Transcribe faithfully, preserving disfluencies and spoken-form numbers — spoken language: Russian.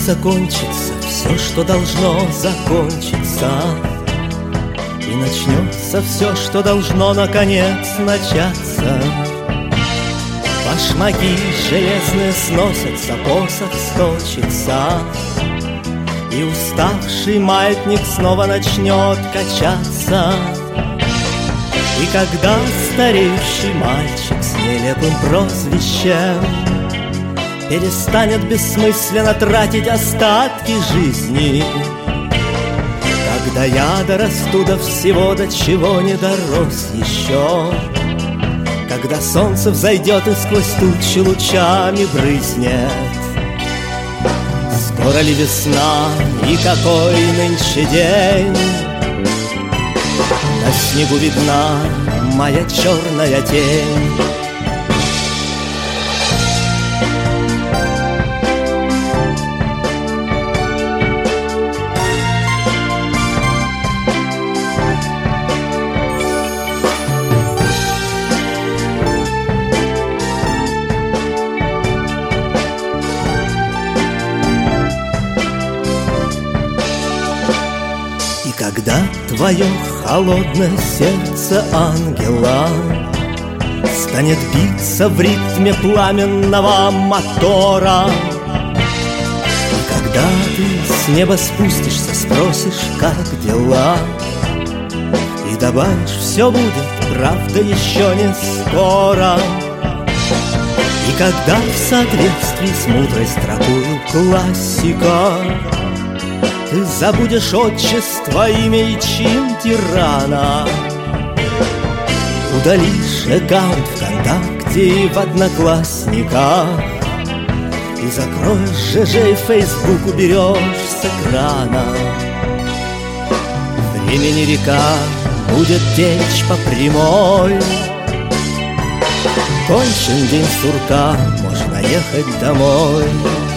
закончится все, что должно закончиться, и начнется все, что должно наконец начаться. Башмаки железные сносятся, посох сточится, и уставший маятник снова начнет качаться. И когда стареющий мальчик с нелепым прозвищем перестанет бессмысленно тратить остатки жизни, когда я дорасту до всего, до чего не дорос еще, когда солнце взойдет и сквозь тучи лучами брызнет, скоро ли весна и какой нынче день? На снегу видна моя черная тень. Когда твое холодное сердце ангела станет биться в ритме пламенного мотора, и когда ты с неба спустишься, спросишь, как дела, и добавишь, все будет, правда, еще не скоро. И когда в соответствии с мудрой строкою классика ты забудешь отчество, имя и чин тирана, удалишь аккаунт ВКонтакте и в Одноклассниках, и закроешь ЖЖ и Фейсбук, уберешь с экрана. Времени река будет течь по прямой, кончен день сурка, можно ехать домой.